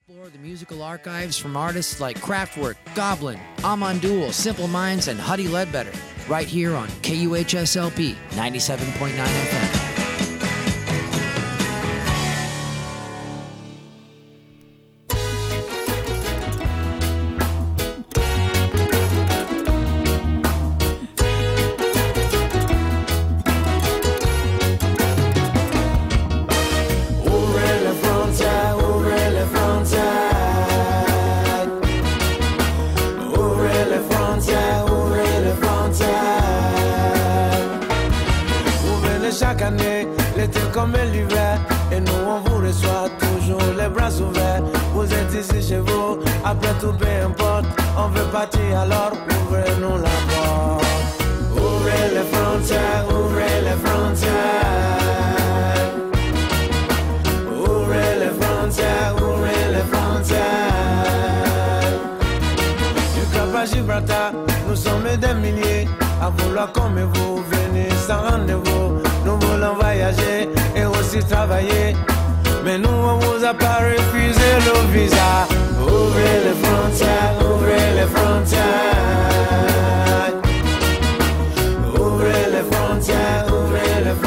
Explore the musical archives from artists like Kraftwerk, Goblin, Amandul, Simple Minds, and Huddy Ledbetter, right here on KUHSLP 97.9 FM. Chaque année, l'été comme l'hiver, et nous on vous reçoit toujours les bras ouverts. Vous êtes ici chez vous, après tout peu importe, on veut partir alors ouvrez-nous la porte. Ouvrez les frontières, ouvrez les frontières. Ouvrez les frontières, ouvrez les frontières. Du Cap à Gibraltar, nous sommes des milliers, à vouloir comme vous, venez sans rendez-vous. Nous voulons voyager et aussi travailler, mais nous on vous a pas refusé le visa. Ouvrez les frontières, ouvrez les frontières. Ouvrez les frontières, ouvrez les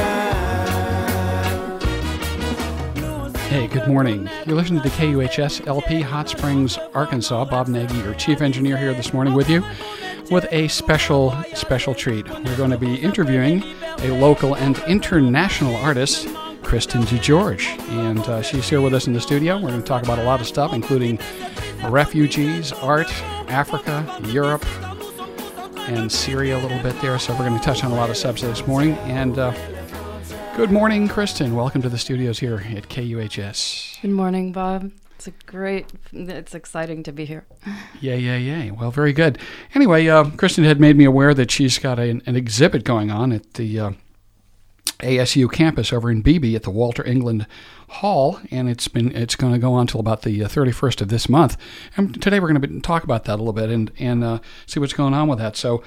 frontières. Hey, good morning. You're listening to KUHS LP Hot Springs, Arkansas. Bob Nagy, your chief engineer, here this morning with you with a special treat. We're going to be interviewing a local and international artist, Kristen DeGeorge. And she's here with us in the studio. We're going to talk about a lot of stuff, including refugees, art, Africa, Europe, and Syria a little bit there. So we're going to touch on a lot of subjects this morning. And good morning, Kristen. Welcome to the studios here at KUHS. Good morning, Bob. It's exciting to be here. Yeah. Well, very good. Anyway, Kristen had made me aware that she's got an exhibit going on at the ASU campus over in Beebe at the Walter England Hall, and it's going to go on till about the 31st of this month. And today we're going to talk about that a little bit and see what's going on with that. So,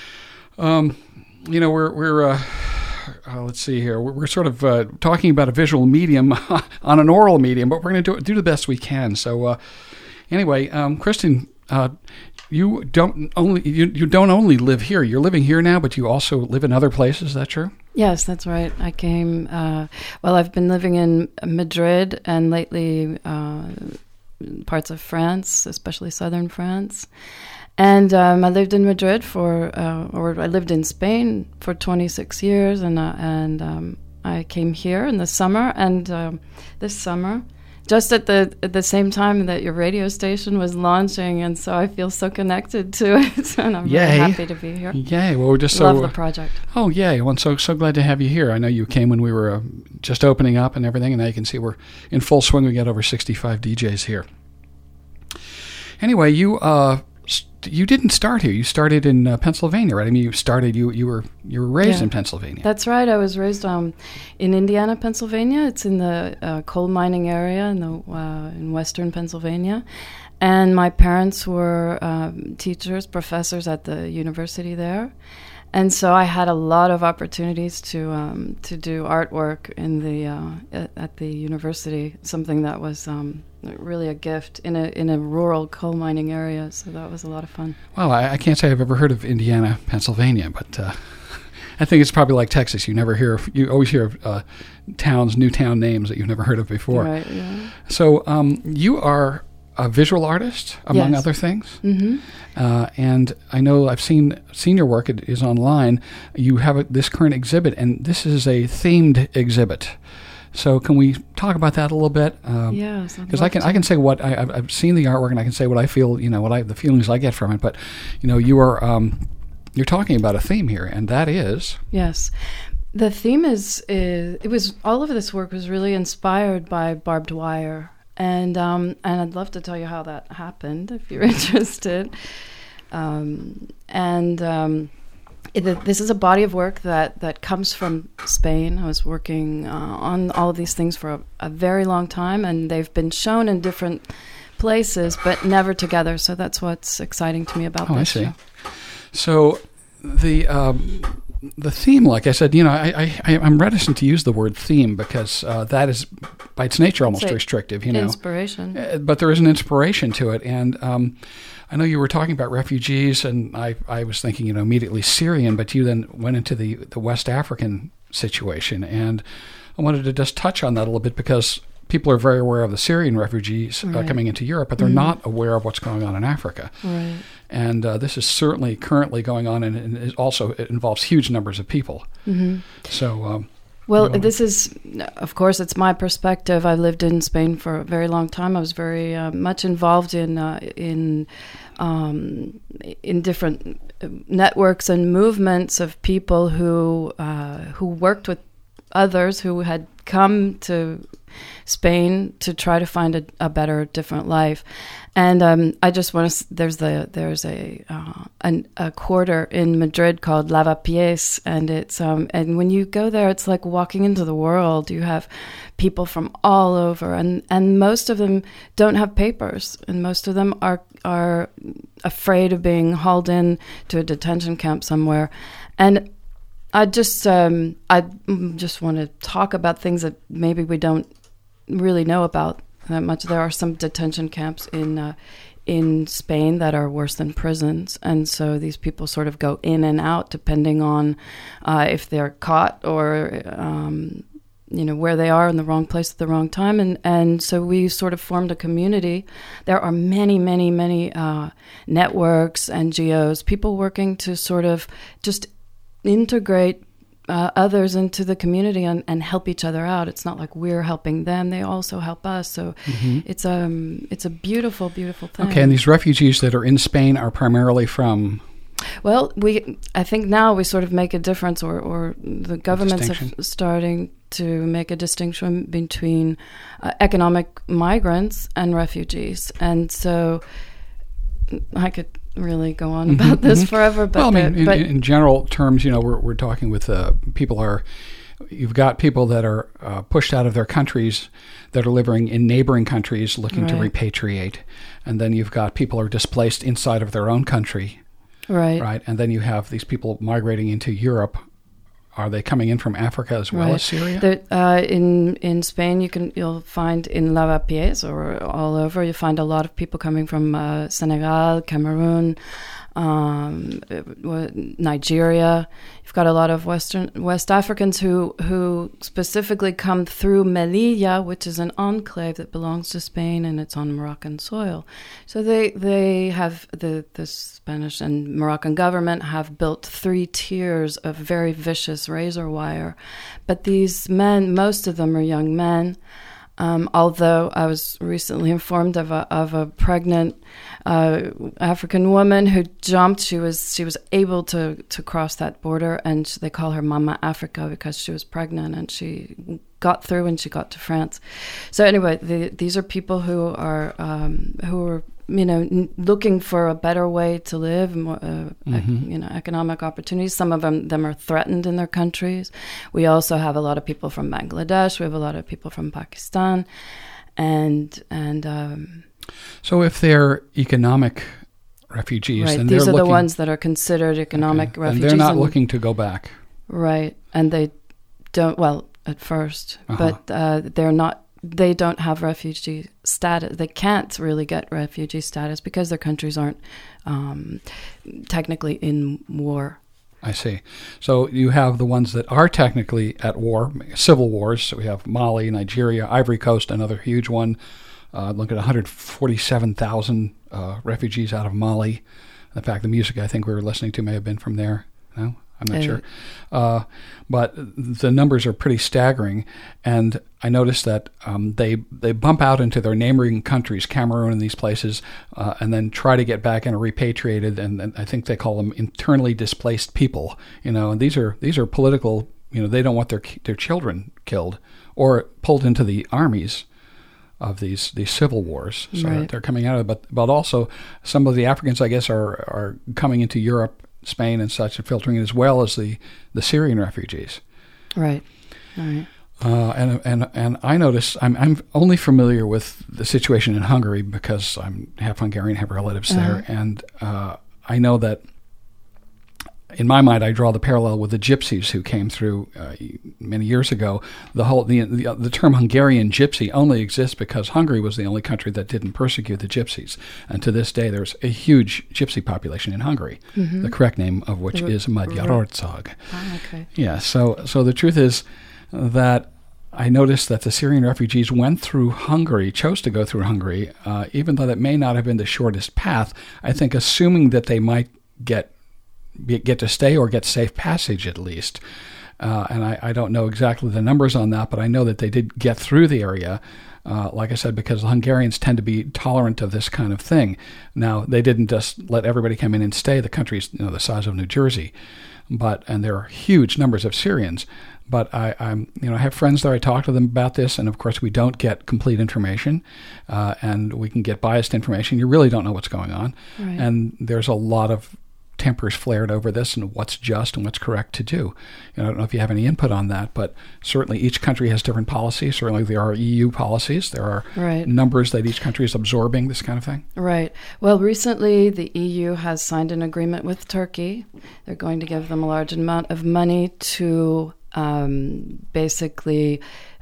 we're let's see here. We're sort of talking about a visual medium on an oral medium, but we're going to do the best we can. So, anyway, Kristen, you don't only live here. You're living here now, but you also live in other places. Is that true? Yes, that's right. I came. I've been living in Madrid and lately parts of France, especially southern France. And I lived in Madrid I lived in Spain for 26 years, and I came here in the summer. And this summer, just at the same time that your radio station was launching, and so I feel so connected to it, and I'm really happy to be here. Yay! Well, we're just love the project. Oh, yay! Well, I'm so glad to have you here. I know you came when we were just opening up and everything, and now you can see we're in full swing. We got over 65 DJs here. Anyway, you didn't start here. You started in Pennsylvania, right? I mean, you were raised in Pennsylvania. That's right. I was raised in Indiana, Pennsylvania. It's in the coal mining area in western Pennsylvania. And my parents were professors at the university there. And so I had a lot of opportunities to do artwork at the university, something that was really a gift in a rural coal mining area. So that was a lot of fun. Well, I can't say I've ever heard of Indiana, Pennsylvania, but I think it's probably like Texas. You always hear of new town names that you've never heard of before. Right. Yeah. So you are a visual artist, among other things. Mm-hmm. And I know I've seen your work. It is online. You have this current exhibit, and this is a themed exhibit. So can we talk about that a little bit? Yes. Because I can say what I've seen the artwork, and I can say what I feel. The feelings I get from it. But you're talking about a theme here, and that is yes. The theme is all of this work was really inspired by barbed wire. And I'd love to tell you how that happened if you're interested. This is a body of work that comes from Spain. I was working on all of these things for a very long time, and they've been shown in different places, but never together. So that's what's exciting to me about this. I see. Show. So the the theme, like I said, I'm reticent to use the word theme because that is, by its nature, almost restrictive. Inspiration. But there is an inspiration to it, and I know you were talking about refugees, and I was thinking, immediately Syrian, but you then went into the West African situation, and I wanted to just touch on that a little bit because people are very aware of the Syrian refugees coming into Europe, but they're not aware of what's going on in Africa. Right. And this is certainly currently going on, and it involves huge numbers of people. Mm-hmm. So, this is, of course, it's my perspective. I lived in Spain for a very long time. I was very much involved in different networks and movements of people who worked with others who had come to Spain to try to find a better, different life. And I just want to. There's a quarter in Madrid called Lavapiés, and it's and when you go there, it's like walking into the world. You have people from all over, and most of them don't have papers, and most of them are afraid of being hauled in to a detention camp somewhere, and I just want to talk about things that maybe we don't really know about that much. There are some detention camps in Spain that are worse than prisons, and so these people sort of go in and out depending on if they're caught or where they are in the wrong place at the wrong time, and so we sort of formed a community. There are many networks, NGOs, people working to sort of just integrate others into the community and help each other out. It's not like we're helping them; they also help us. So it's a beautiful, beautiful thing. Okay, and these refugees that are in Spain are primarily from. Well, I think now we sort of make a difference, or the governments are starting to make a distinction between economic migrants and refugees, and so I could really go on about this forever. But in general terms, we're talking with you've got people that are pushed out of their countries that are living in neighboring countries looking to repatriate, and then you've got people who are displaced inside of their own country, right, and then you have these people migrating into Europe. Are they coming in from Africa as well as Syria? In Spain, you'll find in Lavapiés or all over, you find a lot of people coming from Senegal, Cameroon, Nigeria. You've got a lot of West Africans who specifically come through Melilla, which is an enclave that belongs to Spain, and it's on Moroccan soil. So they have the Spanish and Moroccan government have built 3 tiers of very vicious razor wire. But these men, most of them are young men. Although I was recently informed of a pregnant African woman who jumped. She was able to cross that border, and they call her Mama Africa because she was pregnant, and she got through and she got to France. So anyway, these are people who are looking for a better way to live, economic opportunities. Some of them are threatened in their countries. We also have a lot of people from Bangladesh. We have a lot of people from Pakistan, and so if they're economic refugees, right, then these are the ones that are considered economic refugees. And they're not looking to go back, right? And they don't. Well, at first, but they're not. They don't have refugee status. They can't really get refugee status because their countries aren't technically in war. I see. So you have the ones that are technically at war, civil wars. So we have Mali, Nigeria, Ivory Coast, another huge one. Look at 147,000 refugees out of Mali. In fact, the music I think we were listening to may have been from there. No? I'm not sure. But the numbers are pretty staggering. And I noticed that they bump out into their neighboring countries, Cameroon and these places, and then try to get back and are repatriated. And I think they call them internally displaced people. And these are political. They don't want their children killed or pulled into the armies of these civil wars. So they're coming out of it. But also some of the Africans, I guess, are coming into Europe, Spain and such, and filtering it, as well as the Syrian refugees. Right. All right. And I notice I'm only familiar with the situation in Hungary because I'm half Hungarian, have relatives there, and I know that in my mind, I draw the parallel with the gypsies who came through many years ago. The term Hungarian gypsy only exists because Hungary was the only country that didn't persecute the gypsies. And to this day, there's a huge gypsy population in Hungary, the correct name of which is Magyarország. Ah, okay. Yeah, so the truth is that I noticed that the Syrian refugees went through Hungary, chose to go through Hungary, even though that may not have been the shortest path. I think assuming that they might get to stay or get safe passage at least. And I don't know exactly the numbers on that, but I know that they did get through the area, like I said, because the Hungarians tend to be tolerant of this kind of thing. Now, they didn't just let everybody come in and stay. The country's the size of New Jersey, and there are huge numbers of Syrians. But I have friends there. I talk to them about this, and of course we don't get complete information, and we can get biased information. You really don't know what's going on, Right. and there's a lot of tempers flared over this and what's just and what's correct to do. I don't know if you have any input on that, but certainly each country has different policies. Certainly there are EU policies. There are Right. numbers that each country is absorbing, this kind of thing. Right. Well, recently the EU has signed an agreement with Turkey. They're going to give them a large amount of money to basically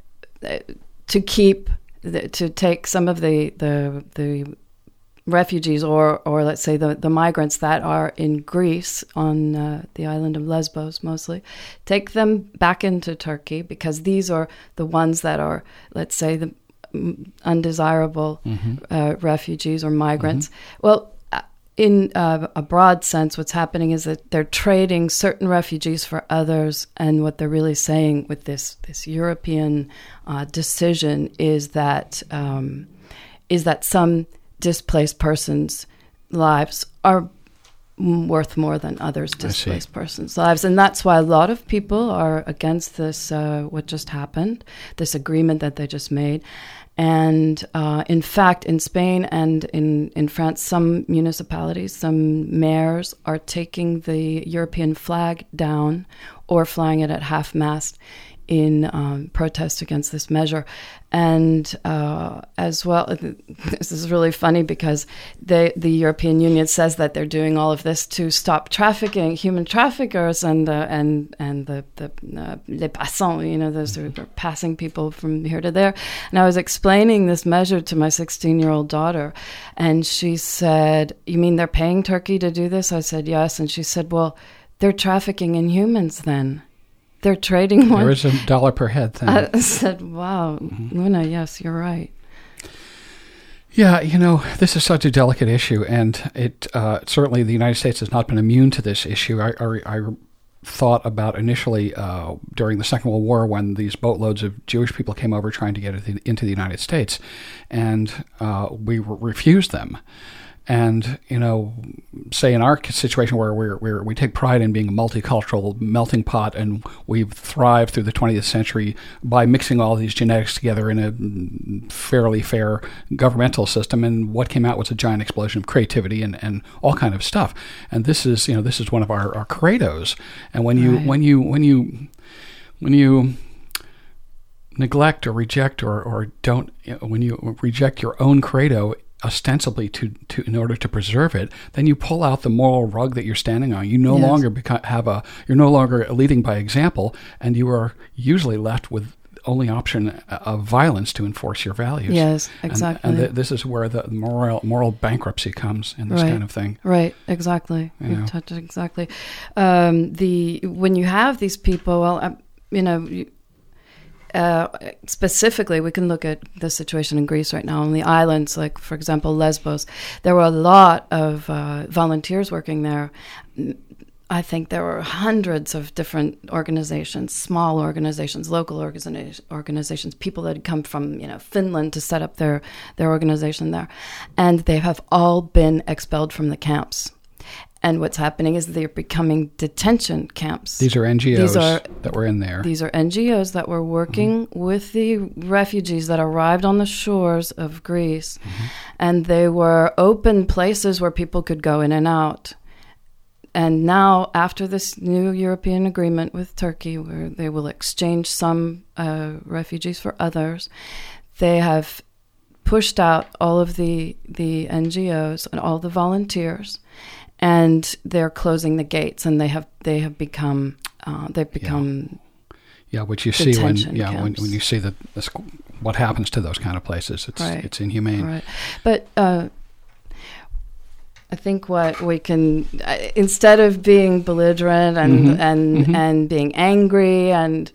to take some of the refugees or let's say the migrants that are in Greece on the island of Lesbos mostly, take them back into Turkey, because these are the ones that are, let's say, the undesirable refugees or migrants. Well, in a broad sense, what's happening is that they're trading certain refugees for others, and what they're really saying with this European decision is that some displaced persons' lives are worth more than others' displaced persons' lives. And that's why a lot of people are against this, what just happened, this agreement that they just made. And in fact, in Spain and in France, some municipalities, some mayors are taking the European flag down or flying it at half-mast in protest against this measure. And as well, this is really funny because the European Union says that they're doing all of this to stop trafficking, human traffickers, and the les passants, those who are passing people from here to there. And I was explaining this measure to my 16-year-old daughter, and she said, "You mean they're paying Turkey to do this?" I said, "Yes." And she said, "Well, they're trafficking in humans then. They're trading one." There is $1 per head thing. I said, wow, Luna, yes, you're right. Yeah, this is such a delicate issue, and it certainly the United States has not been immune to this issue. I thought about initially during the Second World War when these boatloads of Jewish people came over trying to get into the United States, and we refused them. And, say in our situation where we take pride in being a multicultural melting pot, and we've thrived through the 20th century by mixing all these genetics together in a fairly fair governmental system, and what came out was a giant explosion of creativity and all kind of stuff. And this is one of our credos. And when you neglect or reject or don't, when you reject your own credo, ostensibly in order to preserve it, then you pull out the moral rug that you're standing on. You no longer you're no longer leading by example, and you are usually left with only option of violence to enforce your values. Yes, exactly. And this is where the moral bankruptcy comes in this kind of thing. Right, exactly. You touched it exactly. When you have these people, specifically, we can look at the situation in Greece right now on the islands, like, for example, Lesbos. There were a lot of volunteers working there. I think there were hundreds of different organizations, small organizations, local organizations, people that had come from Finland to set up their organization there. And they have all been expelled from the camps. And what's happening is they're becoming detention camps. These are NGOs that were in there. These are NGOs that were working with the refugees that arrived on the shores of Greece. And they were open places where people could go in and out. And now, after this new European agreement with Turkey, where they will exchange some refugees for others, they have pushed out all of the NGOs and all the volunteers. and they're closing the gates, and they have become which you see when camps. when you see what happens to those kind of places. It's inhumane. Right. But I think what we can, instead of being belligerent and being angry and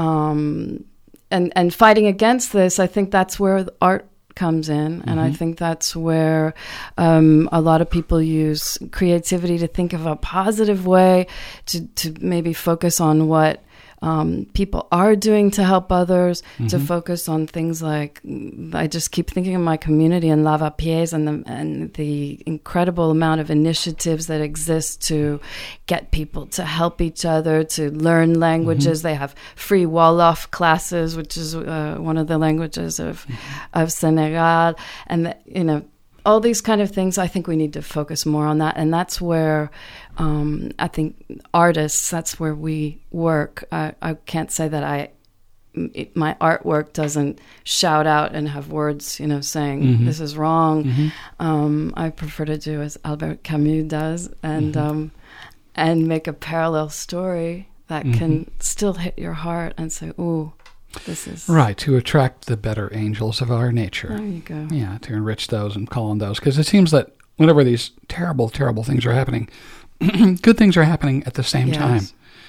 fighting against this, I think that's where art comes in, and I think that's where a lot of people use creativity to think of a positive way to maybe focus on what people are doing to help others, to focus on things like, I just keep thinking of my community in Lavapiés and the incredible amount of initiatives that exist to get people to help each other, to learn languages. They have free Wolof classes, which is one of the languages of Senegal, and all these kind of things. I think we need to focus more on that, and that's where I think artists, that's where we work. I can't say that my artwork doesn't shout out and have words, saying this is wrong. I prefer to do as Albert Camus does, and make a parallel story that can still hit your heart and say, ooh, this is... Right, to attract the better angels of our nature. There you go. Yeah, to enrich those and call on those. Because it seems that whenever these terrible, terrible things are happening, good things are happening at the same time.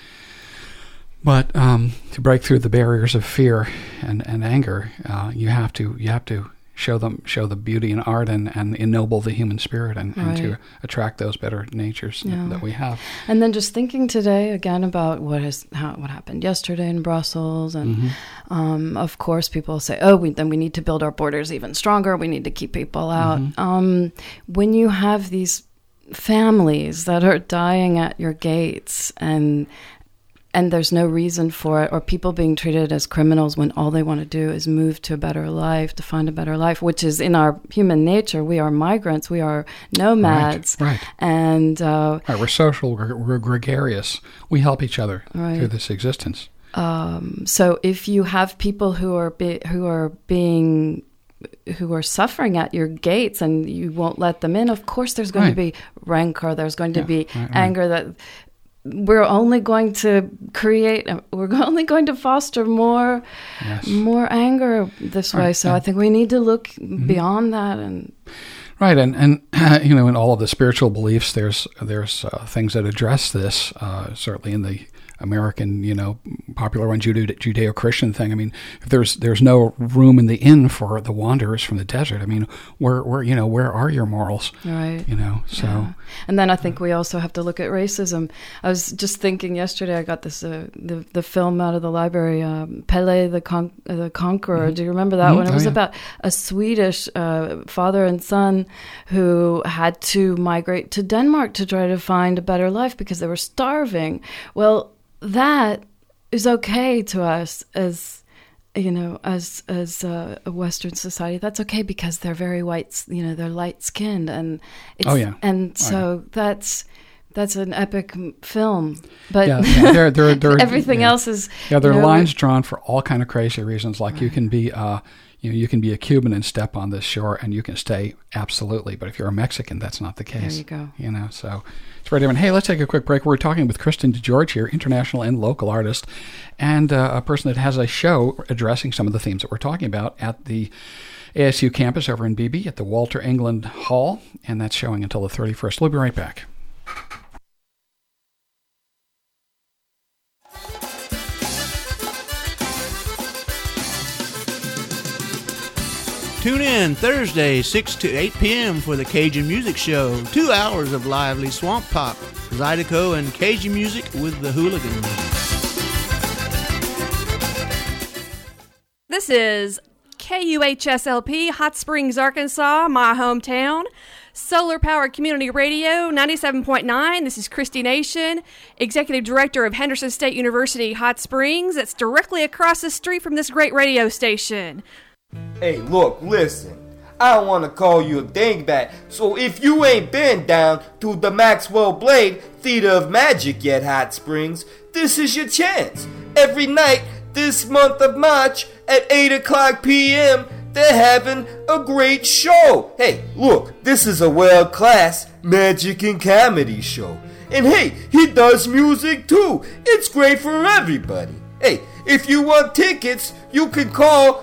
But to break through the barriers of fear and anger, you have to show the beauty in art and ennoble the human spirit and to attract those better natures that we have. And then just thinking today again about what happened yesterday in Brussels, and of course people say, then we need to build our borders even stronger. We need to keep people out. When you have these families that are dying at your gates and there's no reason for it, or people being treated as criminals when all they want to do is move to a better life, to find a better life, which is in our human nature. We are migrants. We are nomads. Right. And we're social. We're gregarious. We help each other through this existence. So if you have people who are suffering at your gates and you won't let them in, of course there's going to be rancor. There's going to be anger that... We're only going to foster more anger this way. So I think we need to look beyond that. And in all of the spiritual beliefs, there's things that address this. Certainly in the American, popular one, Judeo-Christian thing. I mean, if there's no room in the inn for the wanderers from the desert, I mean, where are your morals? Right. So. Yeah. And then I think we also have to look at racism. I was just thinking yesterday, I got this the film out of the library, Pele the Conqueror. Do you remember that one? It was about a Swedish father and son who had to migrate to Denmark to try to find a better life because they were starving. Well, that is okay to us as a Western society. That's okay because they're very white, they're light skinned, and it's, that's an epic film. But they're everything else is there are lines drawn for all kind of crazy reasons. Like you can be you can be a Cuban and step on this shore and you can stay absolutely, but if you're a Mexican, that's not the case. There you go. So it's very different. Hey, let's take a quick break. We're talking with Kristen DeGeorge here, international and local artist, and a person that has a show addressing some of the themes that we're talking about at the ASU campus over in Beebe at the Walter England Hall, and that's showing until the 31st. We'll be right back. Tune in Thursday, 6 to 8 p.m. for the Cajun Music Show. 2 hours of lively swamp pop, Zydeco, and Cajun music with the Hooligans. This is KUHSLP, Hot Springs, Arkansas, my hometown. Solar Powered Community Radio, 97.9. This is Christy Nation, Executive Director of Henderson State University, Hot Springs. That's directly across the street from this great radio station. Hey, look, listen. I don't want to call you a dingbat, so if you ain't been down to the Maxwell Blade Theater of Magic yet, Hot Springs, this is your chance. Every night this month of March at 8 o'clock p.m., they're having a great show. Hey, look, this is a world-class magic and comedy show. And hey, he does music too. It's great for everybody. Hey, if you want tickets, you can call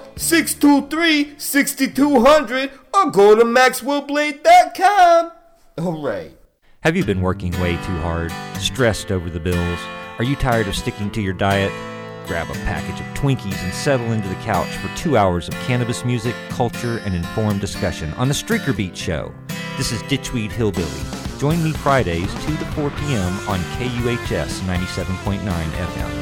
623-6200 or go to MaxwellBlade.com. All right. Have you been working way too hard, stressed over the bills? Are you tired of sticking to your diet? Grab a package of Twinkies and settle into the couch for 2 hours of cannabis music, culture, and informed discussion on the Streaker Beat Show. This is Ditchweed Hillbilly. Join me Fridays 2 to 4 p.m. on KUHS 97.9 FM.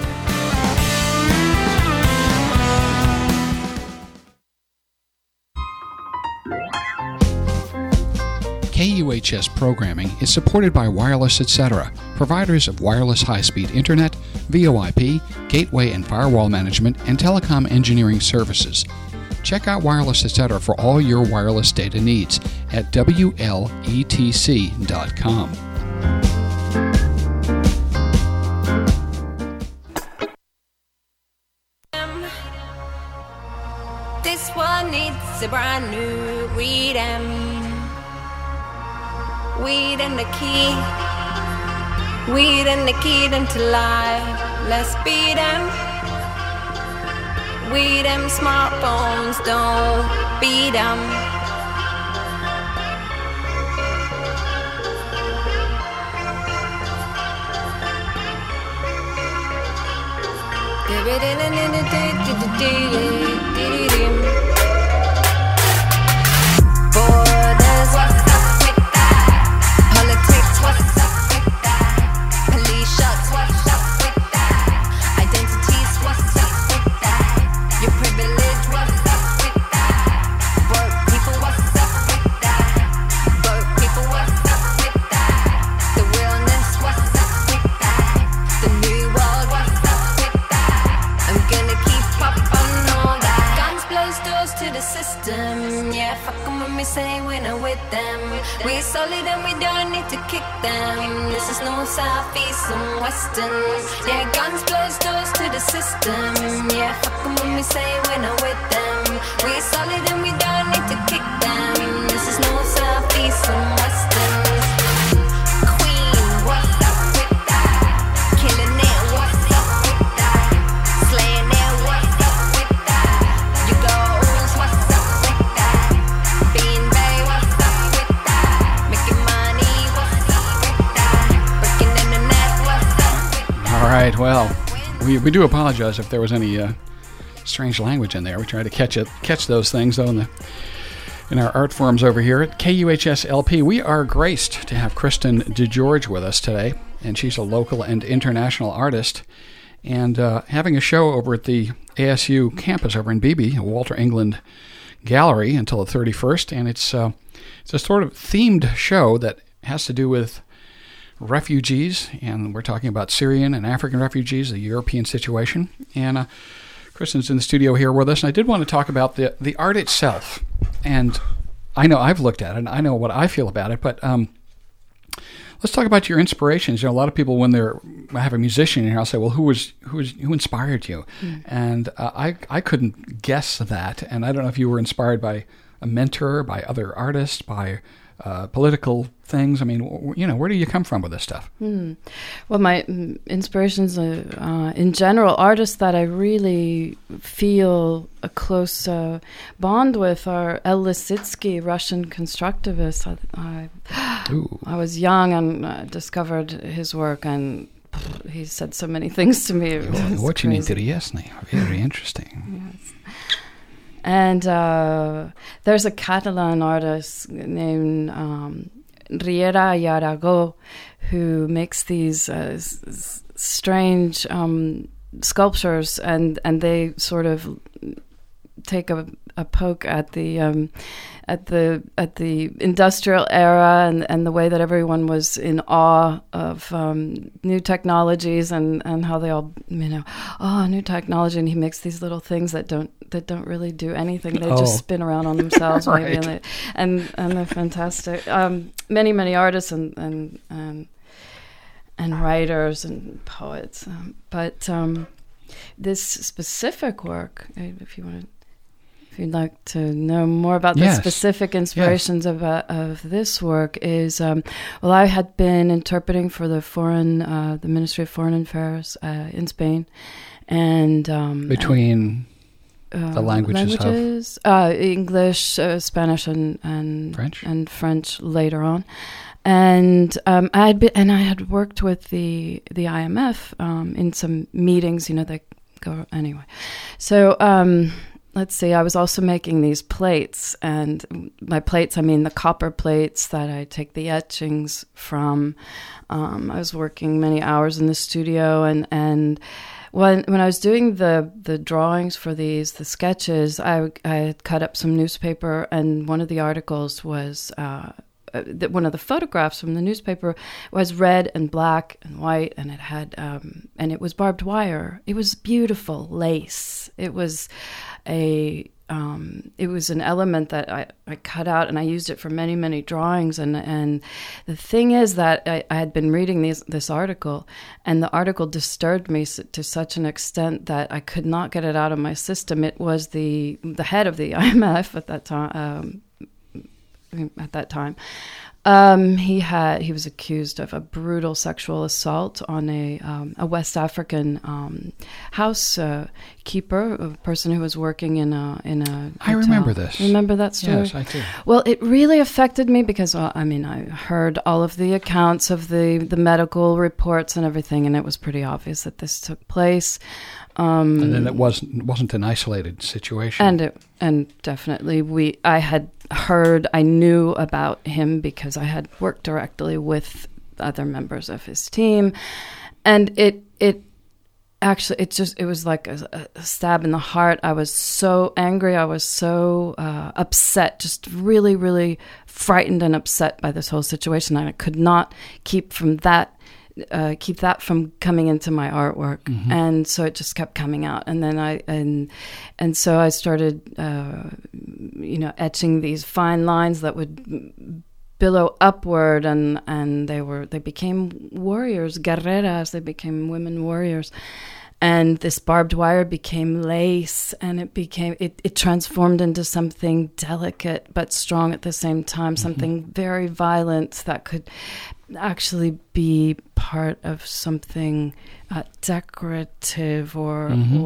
KUHS programming is supported by Wireless Etc., providers of wireless high-speed internet, VoIP, gateway and firewall management, and telecom engineering services. Check out Wireless Etc. for all your wireless data needs at WLETC.com. This one needs a brand new rhythm. Weed and the key to life. Let's beat them. We them smartphones, don't beat them. Borders, what's up with that? Politics, what's up with that? Police shots, what's up with that? Identities, what's up with that? Your privilege, what's up with that? Broke people, what's up with that? Broke people, what's up with that? The realness, what's up with that? The new world, what's up with that? I'm gonna keep up on all that. Guns blows doors to the system. Yeah, fuck 'em when we say we're not with them. We're solid and we don't need to kick them. This is north, south, east and western. Yeah, guns blows doors to the system. Yeah, fuck 'em when we say we're not with them. We're solid and we don't need to kick them. This is north, south, east and western. Queen, what's up with that? Killing it, what's up with that? Slaying it, what's up with that? You goals, what's up with that? Being Bay, what's up with that? Making money, what's up with that? Breaking in the net, what's up with that? All right, well, we do apologize if there was any strange language in there. We try to catch those things, though, in our art forums over here at KUHS LP. We are graced to have Kristen DeGeorge with us today, and she's a local and international artist, and having a show over at the ASU campus over in Beebe, Walter England Gallery, until the 31st, and it's a sort of themed show that has to do with refugees, and we're talking about Syrian and African refugees, the European situation, and Kristen's in the studio here with us, and I did want to talk about the art itself. And I know I've looked at it, and I know what I feel about it, but let's talk about your inspirations. You know, a lot of people, when I have a musician in here, I'll say, well, who inspired you? Mm. And I couldn't guess that, and I don't know if you were inspired by a mentor, by other artists, by political things. I mean, you know, where do you come from with this stuff? Well, my inspirations are, in general, artists that I really feel a close bond with are El Lissitzky, Russian constructivist. I was young and discovered his work, and he said so many things to me. Очень интересно, very interesting. Yes. And there's a Catalan artist named Riera i Arago who makes these strange sculptures, and they sort of take a poke at the industrial era and the way that everyone was in awe of new technologies and how they all, you know, new technology, and he makes these little things that don't really do anything. They just spin around on themselves, right. Maybe, and they're fantastic. Many artists and writers and poets, but this specific work, if you want to. if you'd like to know more about the Yes. specific inspirations of this work, is well, I had been interpreting for the Ministry of Foreign Affairs in Spain, and Between the languages English, Spanish, and French? and French later on. And I had worked with the IMF in some meetings. They go anyway. So let's see. I was also making these plates, and by plates I mean the copper plates that I take the etchings from. I was working many hours in the studio, and when I was doing the drawings for the sketches, I had cut up some newspaper, and one of the articles was. One of the photographs from the newspaper was red and black and white, and it had and it was barbed wire. It was beautiful lace. It was an element that I cut out, and I used it for many, many drawings. And the thing is that I had been reading this article, and the article disturbed me to such an extent that I could not get it out of my system. It was the head of the IMF at that time. He was accused of a brutal sexual assault on a West African housekeeper, a person who was working in a hotel. I remember this. Remember that story? Yes, I do. Well, it really affected me because, I heard all of the accounts of the medical reports and everything, and it was pretty obvious that this took place. And then it wasn't an isolated situation. And definitely I knew about him because I had worked directly with other members of his team, and it was like a stab in the heart. I was so angry. I was so upset, just really, really frightened and upset by this whole situation. And I could not keep that from coming into my artwork, and so it just kept coming out. And then so I started, etching these fine lines that would billow upward, and they became warriors, guerreras. They became women warriors. And this barbed wire became lace, and it transformed into something delicate but strong at the same time, something very violent that could actually be part of something decorative or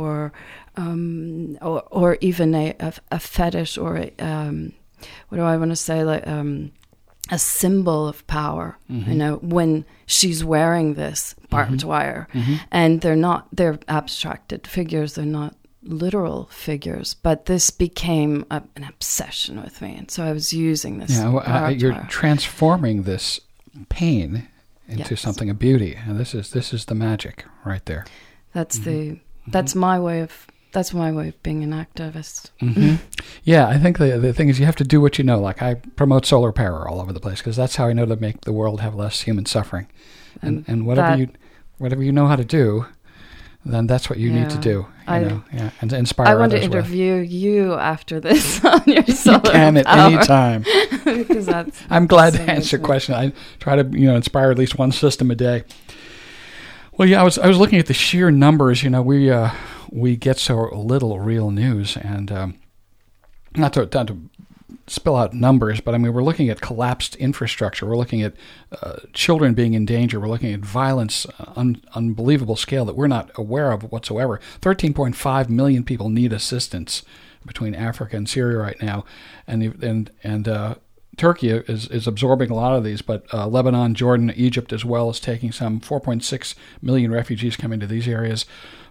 even a fetish, or what do I want to say, like a symbol of power, when she's wearing this barbed wire. And they're abstracted figures, they're not literal figures, but this became an obsession with me, and so I was using this. You're transforming this pain into something of beauty, and this is the magic right there. That's my way of being an activist. Yeah, I think the thing is you have to do what you know. Like I promote solar power all over the place because that's how I know to make the world have less human suffering. And whatever you know how to do, then that's what you need to do. And inspire others. I want to interview you after this on your solar power. You can at any time. Because I'm glad to answer questions. I try to inspire at least one system a day. Well, yeah, I was looking at the sheer numbers. We get so little real news, and not to spill out numbers, but we're looking at collapsed infrastructure. We're looking at children being in danger. We're looking at violence, unbelievable scale that we're not aware of whatsoever. 13.5 million people need assistance between Africa and Syria right now, and Turkey is absorbing a lot of these, but Lebanon, Jordan, Egypt as well is taking some 4.6 million refugees coming to these areas.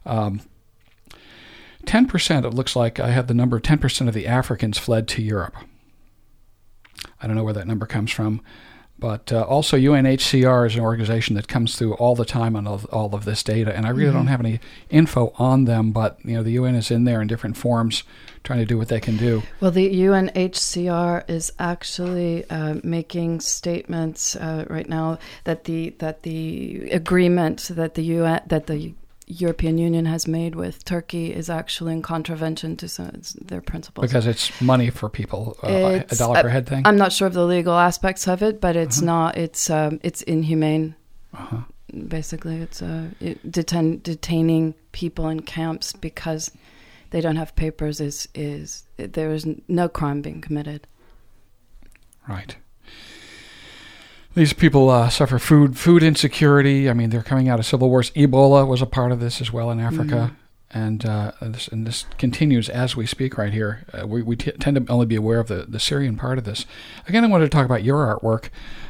10%, it looks like I have the number, 10% of the Africans fled to Europe. I don't know where that number comes from, but also UNHCR is an organization that comes through all the time on all of this data, and I really don't have any info on them, but the UN is in there in different forms trying to do what they can do. Well, the UNHCR is actually making statements right now that the agreement that the European Union has made with Turkey is actually in contravention to their principles. Because it's money for people, a dollar per head thing? I'm not sure of the legal aspects of it, but it's not. It's inhumane. Basically, it's detaining people in camps because they don't have papers, there is no crime being committed. Right. These people suffer food insecurity. I mean, they're coming out of civil wars. Ebola was a part of this as well in Africa. And this continues as we speak right here. We tend to only be aware of the Syrian part of this. Again, I wanted to talk about your artwork.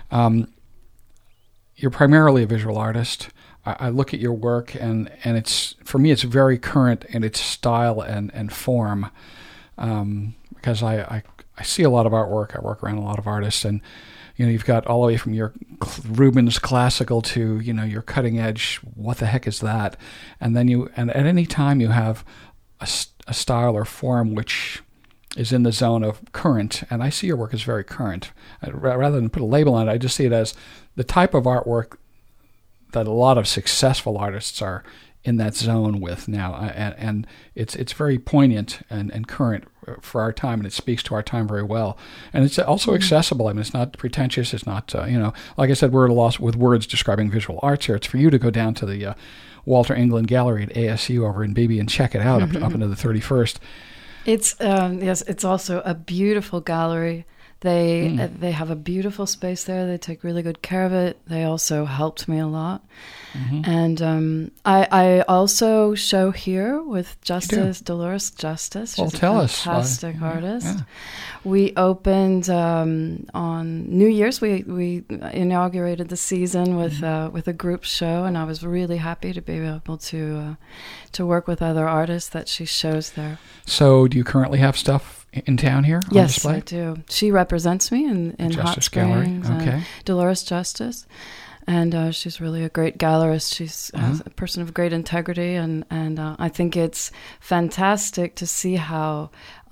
You're primarily a visual artist. I look at your work, and it's, for me, it's very current in its style and form, because I see a lot of artwork. I work around a lot of artists, and you've got all the way from your Rubens classical to your cutting edge. What the heck is that? And then and at any time you have a style or form which is in the zone of current, and I see your work as very current. Rather than put a label on it, I just see it as the type of artwork that a lot of successful artists are in that zone with now, and it's very poignant and current for our time, and it speaks to our time very well. And it's also accessible. I mean, it's not pretentious. It's not, like I said, we're at a loss with words describing visual arts here. It's for you to go down to the Walter England Gallery at ASU over in Beebe and check it out up into the 31st. It's yes, it's also a beautiful gallery. They have a beautiful space there. They take really good care of it. They also helped me a lot. And I also show here with Dolores Justice. She's a fantastic artist. Yeah. We opened on New Year's. We inaugurated the season with a group show, and I was really happy to be able to work with other artists that she shows there. So, do you currently have stuff in town here on display? Yes, I do. She represents me in Hot Springs. Okay. Dolores Justice. And she's really a great gallerist. She's a person of great integrity, and I think it's fantastic to see how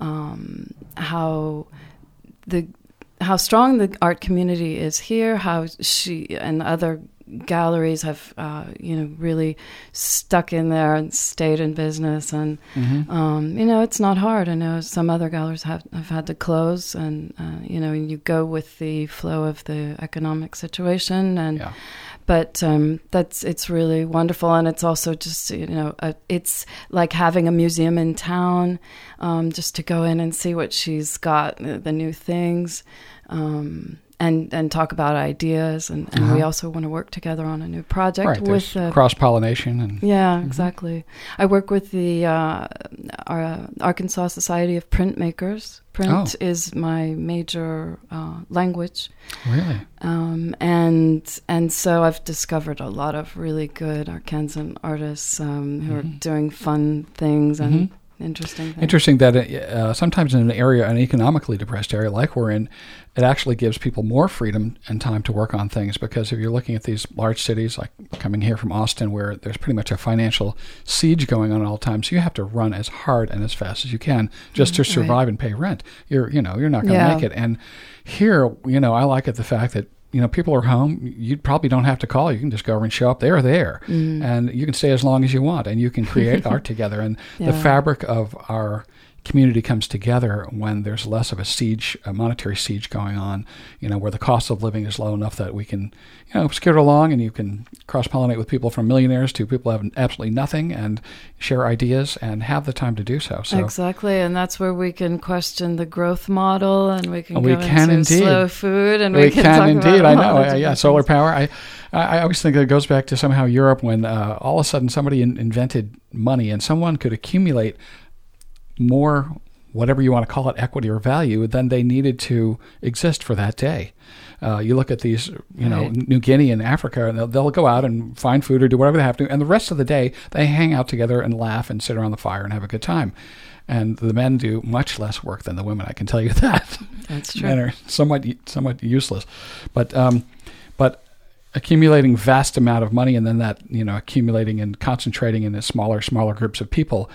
strong the art community is here. How she and other galleries have really stuck in there and stayed in business, and it's not hard. I know some other galleries have had to close, and you go with the flow of the economic situation, and but it's really wonderful. And it's also just it's like having a museum in town, just to go in and see what she's got, the new things, and talk about ideas, and we also want to work together on a new project with cross-pollination. And exactly. I work with the Arkansas Society of Printmakers. Print is my major language. Really? And so I've discovered a lot of really good Arkansan artists who are doing fun things and interesting things. Interesting that sometimes in an economically depressed area like we're in, it actually gives people more freedom and time to work on things, because if you're looking at these large cities, like coming here from Austin, where there's pretty much a financial siege going on at all times, so you have to run as hard and as fast as you can just to survive and pay rent. You're not going to make it. And here, I like it, the fact that people are home. You probably don't have to call. You can just go over and show up. They're there. And you can stay as long as you want, and you can create art together. And the fabric of our community comes together when there's less of a monetary siege going on, where the cost of living is low enough that we can, skirt along, and you can cross-pollinate with people from millionaires to people who have absolutely nothing, and share ideas and have the time to do so. Exactly, and that's where we can question the growth model, and we can go into slow food, and we can talk indeed. about I know. Solar power. I always think it goes back to somehow Europe, when all of a sudden somebody invented money, and someone could accumulate more, whatever you want to call it, equity or value, than they needed to exist for that day. You look at these, New Guinea and Africa, and they'll go out and find food or do whatever they have to, and the rest of the day they hang out together and laugh and sit around the fire and have a good time. And the men do much less work than the women, I can tell you that. That's true. Men are somewhat useless, but accumulating vast amount of money, and then that accumulating and concentrating in smaller groups of people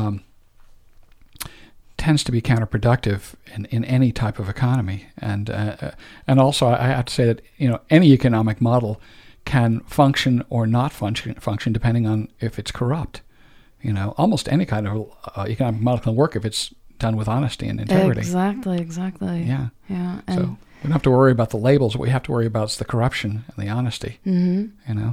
tends to be counterproductive in any type of economy. And also I have to say that any economic model can function or not function depending on if it's corrupt. Almost any kind of economic model can work if it's done with honesty and integrity. Exactly. Yeah. And so we don't have to worry about the labels. What we have to worry about is the corruption and the honesty,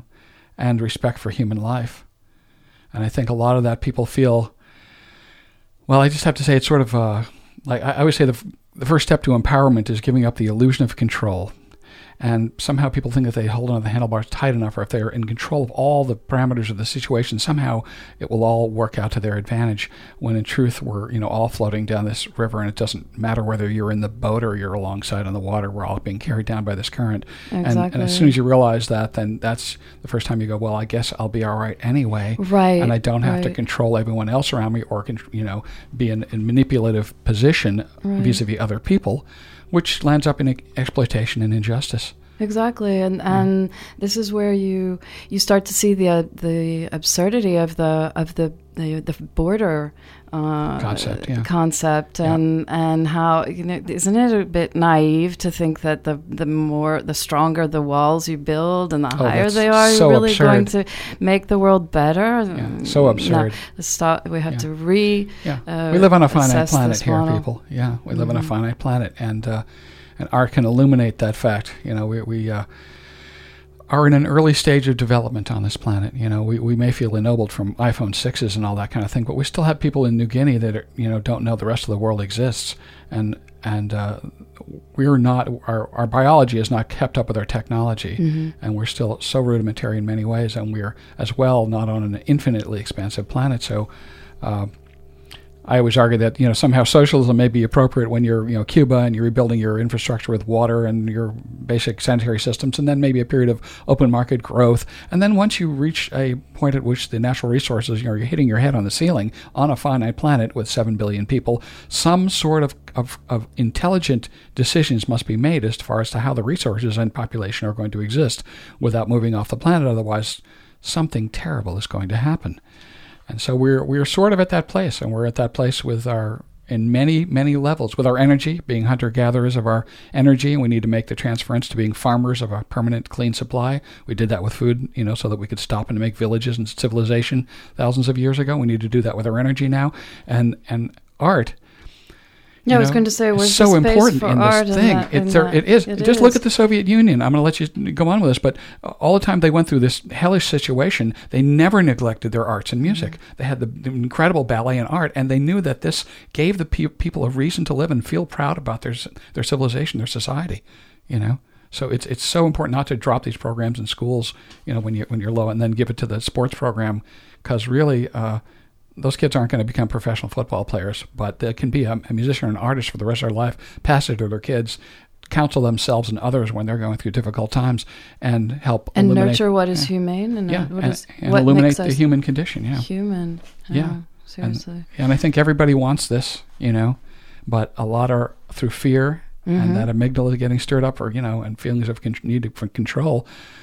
and respect for human life. And I think a lot of that people feel Well, I just have to say it's sort of like I always say the first step to empowerment is giving up the illusion of control. And somehow people think that they hold onto the handlebars tight enough, or if they're in control of all the parameters of the situation, somehow it will all work out to their advantage. When in truth, we're all floating down this river, and it doesn't matter whether you're in the boat or you're alongside on the water. We're all being carried down by this current. Exactly. And as soon as you realize that, then that's the first time you go, well, I guess I'll be all right anyway. Right. And I don't have to control everyone else around me, or be in manipulative position vis-a-vis other people, which lands up in exploitation and injustice. Exactly, and this is where you start to see the absurdity of the border concept, and how isn't it a bit naive to think that the stronger the walls you build and the higher they are, so you're really absurd. going to make the world better? Yeah, so absurd. We have to we live on a finite planet here, model. people. Yeah, we live on a finite planet, and art can illuminate that fact. We are in an early stage of development on this planet. We may feel ennobled from iPhone 6s and all that kind of thing, but we still have people in New Guinea that don't know the rest of the world exists, and we're not. Our biology has not kept up with our technology, and we're still so rudimentary in many ways, and we're as well not on an infinitely expansive planet. So. I always argue that somehow socialism may be appropriate when you're Cuba and you're rebuilding your infrastructure with water and your basic sanitary systems, and then maybe a period of open market growth, and then once you reach a point at which the natural resources you're hitting your head on the ceiling on a finite planet with 7 billion people, some sort of intelligent decisions must be made as far as to how the resources and population are going to exist without moving off the planet. Otherwise, something terrible is going to happen. And so we're sort of at that place, and we're at that place in many, many levels, with our energy, being hunter-gatherers of our energy, and we need to make the transference to being farmers of a permanent, clean supply. We did that with food, so that we could stop and make villages and civilization thousands of years ago. We need to do that with our energy now, and art. Yeah, I was going to say, where's so the space important for in art this thing. It is. Just look at the Soviet Union. I'm going to let you go on with this, but all the time they went through this hellish situation, they never neglected their arts and music. They had the incredible ballet and art, and they knew that this gave the people a reason to live and feel proud about their civilization, their society. So it's so important not to drop these programs in schools, when you're low, and then give it to the sports program, because really. Those kids aren't going to become professional football players, but they can be a musician or an artist for the rest of their life, pass it to their kids, counsel themselves and others when they're going through difficult times, and help and illuminate, nurture what is humane and what illuminate makes the us human condition. Yeah, human. Yeah, seriously. And I think everybody wants this, but a lot are through fear, and that amygdala is getting stirred up, and feelings of need for control.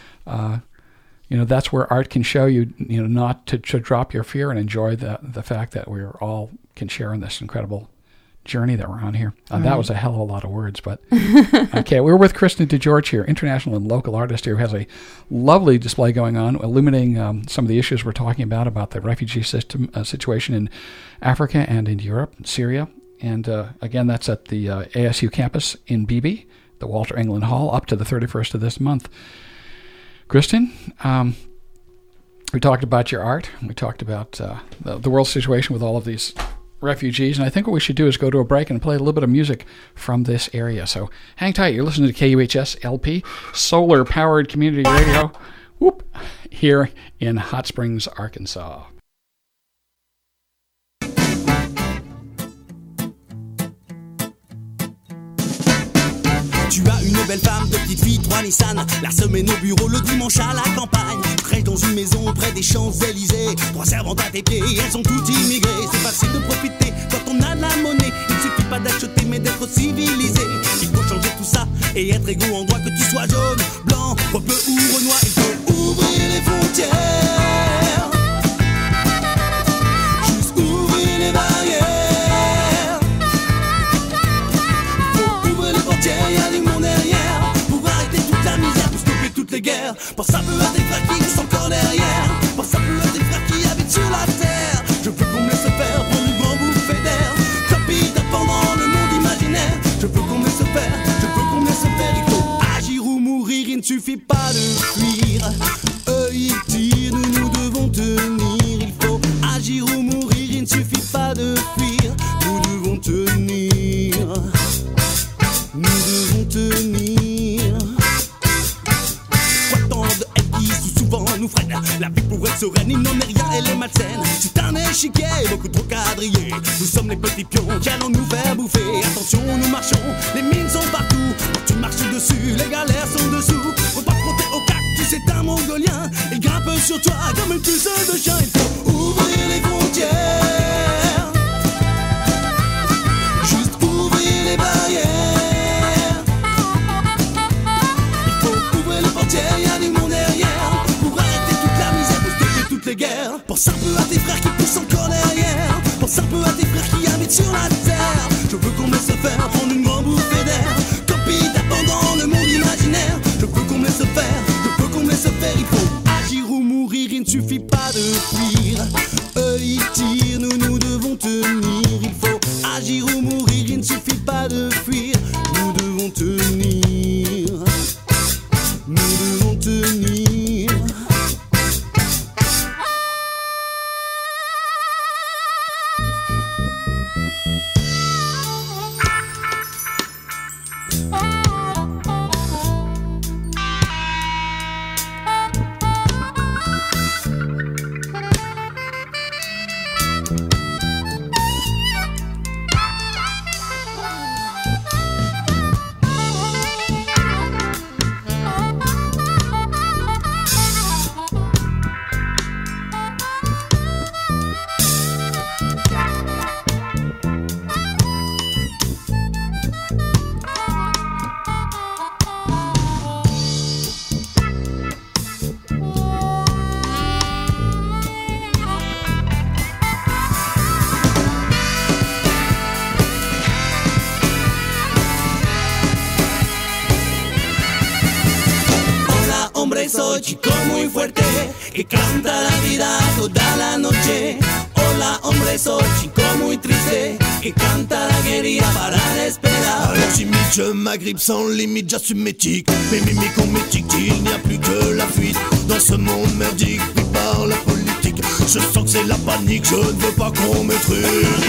That's where art can show you, not to drop your fear and enjoy the fact that we all can share in this incredible journey that we're on here. That was a hell of a lot of words, but okay. We're with Kristen DeGeorge here, international and local artist here, who has a lovely display going on, illuminating some of the issues we're talking about the refugee situation in Africa and in Europe, Syria. And again, that's at the ASU campus in Beebe, the Walter England Hall, up to the 31st of this month. Kristen, we talked about your art. We talked about the world situation with all of these refugees. And I think what we should do is go to a break and play a little bit of music from this area. So hang tight. You're listening to KUHS LP, solar-powered community radio, here in Hot Springs, Arkansas. Tu as une belle femme, de petite fille, 3 Nissan. La semaine au bureau, le dimanche à la campagne. Tu crèches dans une maison près des Champs-Élysées. 3 servantes à tes pieds, elles sont toutes immigrées. C'est facile de profiter quand on a de la monnaie. Il ne suffit pas d'acheter mais d'être civilisé. Il faut changer tout ça et être égaux en droit. Que tu sois jaune, blanc, bleu ou renoir. Il faut ouvrir les frontières. Juste ouvrir les barrières. Y'a du monde derrière pour arrêter toute la misère, pour stopper toutes les guerres. Pense un peu à tes frères qui sont encore derrière. Pense un peu à tes frères qui habitent sur la terre. Je veux qu'on me laisse faire pour une grande bouffée d'air. Copie pendant le monde imaginaire. Je veux qu'on me laisse faire, je veux qu'on me laisse faire. Il faut agir ou mourir, il ne suffit pas de fuir. Eux ils tirent, nous devons tenir. Il faut agir ou mourir, il ne suffit pas de fuir. chiquets, beaucoup trop quadrillés. Nous sommes les petits pions qui allons nous faire bouffer. Attention, nous marchons, les mines sont partout. Quand tu marches dessus, les galères sont dessous. Faut pas te frotter au cactus, c'est un mongolien. Il grimpe sur toi comme une puce de chien. Il faut ouvrir les frontières, juste ouvrir les barrières. Il faut ouvrir les portières, y'a du monde derrière. Pour arrêter toute la misère, pour stopper toutes les guerres. Pense un peu à tes frères qui poussent encore derrière. Pense un peu à tes frères qui habitent sur la terre. Je veux qu'on me laisse faire, prendre une grande bouffée d'air. Comme pays pendant le monde imaginaire. Je veux qu'on me laisse faire, je veux qu'on me laisse faire. Il faut agir ou mourir, il ne suffit pas de fuir. Eux ils tirent, nous devons tenir. Il faut agir ou mourir, il ne suffit pas de fuir. Nous devons tenir. Nous devons tenir. Soy chico muy fuerte que canta la vida toda la noche. Hola hombre, soy chico muy triste que canta la guérilla para esperar. Alors j'imite, je m'agrippe sans limite, j'assume mes tics. Mes mimiques ont mes tics, il n'y a plus que la fuite. Dans ce monde merdique pris par la politique, je sens que c'est la panique, je ne veux pas qu'on me true.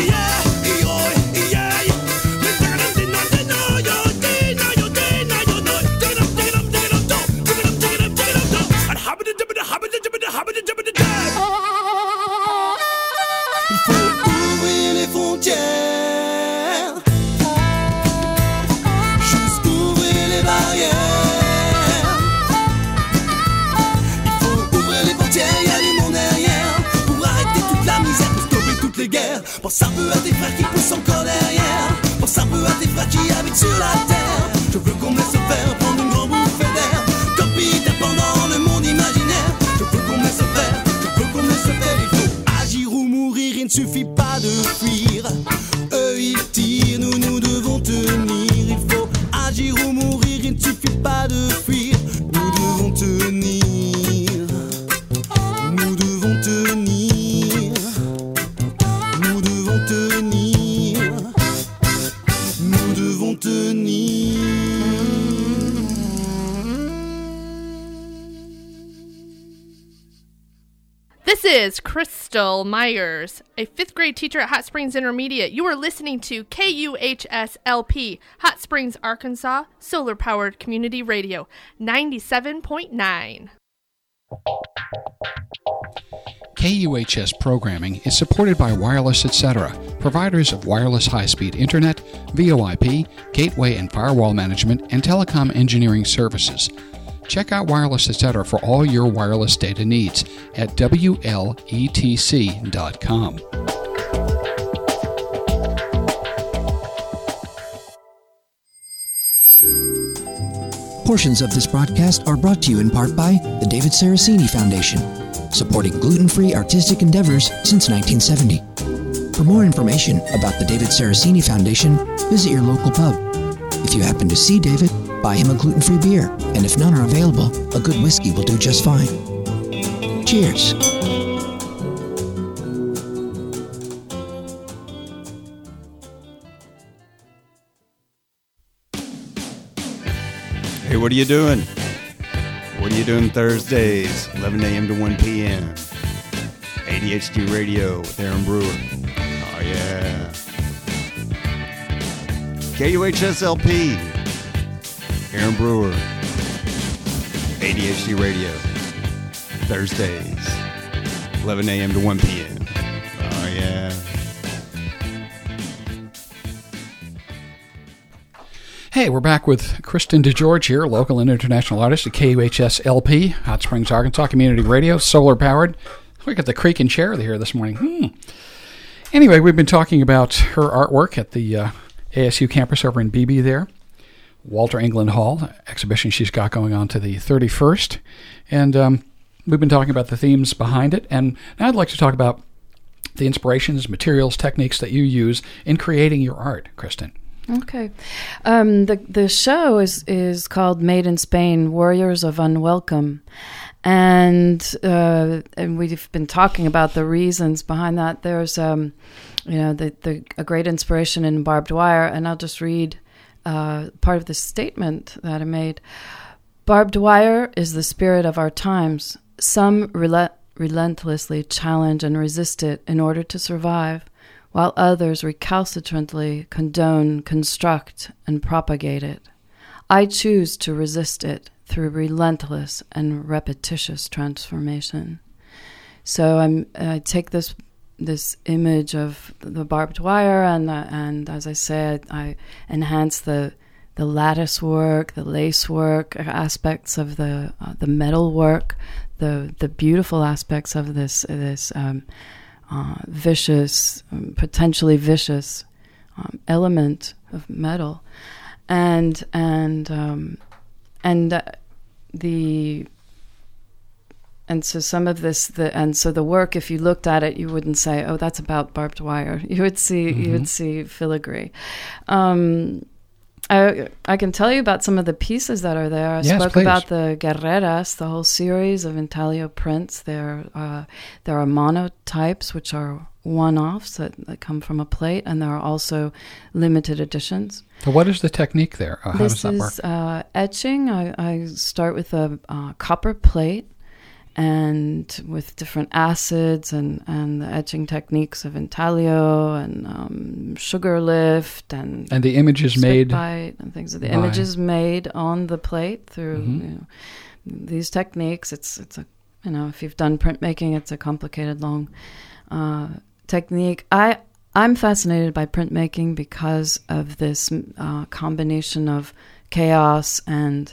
Pense un peu à tes frères qui poussent encore derrière. Pense un peu à tes frères qui habitent sur la terre. Je veux qu'on me laisse faire, prendre une grande bouffée d'air. Comme Peter pendant le monde imaginaire. Je veux qu'on me laisse faire, je veux qu'on me laisse faire. Il faut agir ou mourir, il ne suffit pas de fuir. Eux ils tirent, nous devons tenir. Il faut agir ou mourir, il ne suffit pas de fuir. Nous devons tenir. Nous devons tenir. Nous devons tenir. Nous devons tenir. This is Crystal Myers, a 5th grade teacher at Hot Springs Intermediate. You are listening to KUHS-LP, Hot Springs, Arkansas, solar-powered community radio, 97.9. KUHS programming is supported by Wireless Etc., providers of wireless high-speed internet, VoIP, gateway and firewall management, and telecom engineering services. Check out Wireless Etc. for all your wireless data needs at WLETC.com. Portions of this broadcast are brought to you in part by the David Saraceni Foundation, supporting gluten-free artistic endeavors since 1970. For more information about the David Saraceni Foundation, visit your local pub. If you happen to see David, buy him a gluten-free beer, and if none are available, a good whiskey will do just fine. Cheers. Hey, what are you doing? What are you doing Thursdays, 11 a.m. to 1 p.m.? ADHD Radio with Aaron Brewer. Oh, yeah. KUHS-LP. Aaron Brewer. ADHD Radio. Thursdays, 11 a.m. to 1 p.m. Oh, Hey, we're back with Kristen DeGeorge here, local and international artist at KUHS LP, Hot Springs, Arkansas Community Radio, solar powered. We got the creaking chair here this morning. Anyway, we've been talking about her artwork at the ASU campus over in Beebe there, Walter England Hall, exhibition she's got going on to the 31st. And we've been talking about the themes behind it. And now I'd like to talk about the inspirations, materials, techniques that you use in creating your art, Kristen. Okay. The show is called Made in Spain, Warriors of Unwelcome. And we've been talking about the reasons behind that. There's, a great inspiration in barbed wire, and I'll just read part of the statement that I made. Barbed wire is the spirit of our times. Some relentlessly challenge and resist it in order to survive, while others recalcitrantly condone, construct, and propagate it. I choose to resist it through relentless and repetitious transformation. So I take this image of the barbed wire, and as I said, I enhance the lattice work, the lace work aspects of the metal work, the beautiful aspects of this vicious, potentially vicious element of metal, and so some of this, so the work, if you looked at it, you wouldn't say, "Oh, that's about barbed wire." You would see filigree. I can tell you about some of the pieces that are there. I spoke about the Guerreras, the whole series of intaglio prints. There are monotypes, which are one-offs that come from a plate, and there are also limited editions. So what is the technique there? How does that work? This is etching. I start with a copper plate, and with different acids and the etching techniques of intaglio and sugar lift and the image is made and things. The image is made on the plate through these techniques. It's if you've done printmaking, it's a complicated, long technique. I'm fascinated by printmaking because of this combination of chaos and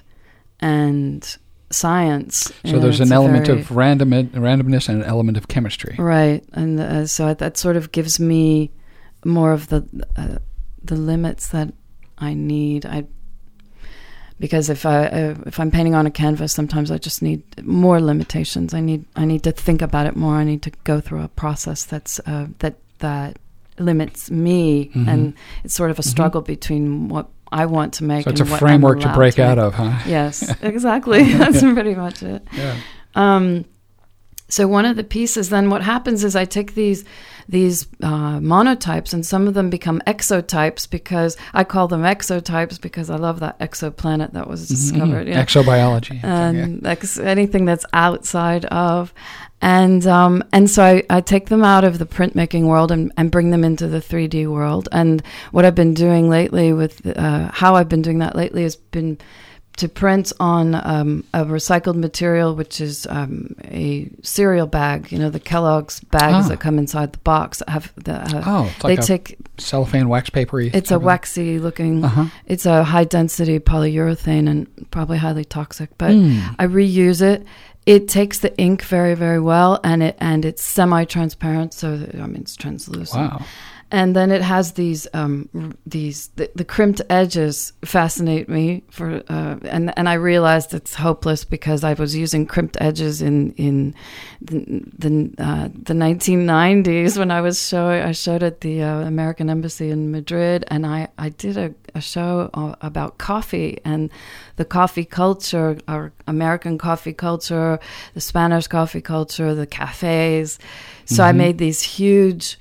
science. So there's an element of randomness and an element of chemistry. Right, and so that sort of gives me more of the limits that I need. Because if I'm painting on a canvas, sometimes I just need more limitations. I need to think about it more. I need to go through a process that limits me, and it's sort of a struggle between what I want to make. So it's and a what framework I'm to break out make. of, huh? Yes, exactly. That's pretty much it. Yeah. So one of the pieces, then what happens is I take these monotypes, and some of them become exotypes, because I call them exotypes because I love that exoplanet that was discovered. Yeah. Exobiology. And anything that's outside of. And so I take them out of the printmaking world and bring them into the 3D world. And what I've been doing lately how I've been doing that lately has been to print on a recycled material, which is a cereal bag. The Kellogg's bags that come inside the box have it's like cellophane wax papery. It's a waxy looking. It's a high density polyurethane and probably highly toxic. But I reuse it. It takes the ink very, very well, and it's semi-transparent, so it's translucent. Wow. And then it has the crimped edges fascinate me and I realized it's hopeless because I was using crimped edges in the 1990s when I showed at the American Embassy in Madrid, and I did a show about coffee and the coffee culture, our American coffee culture, the Spanish coffee culture, the cafes. So I made these huge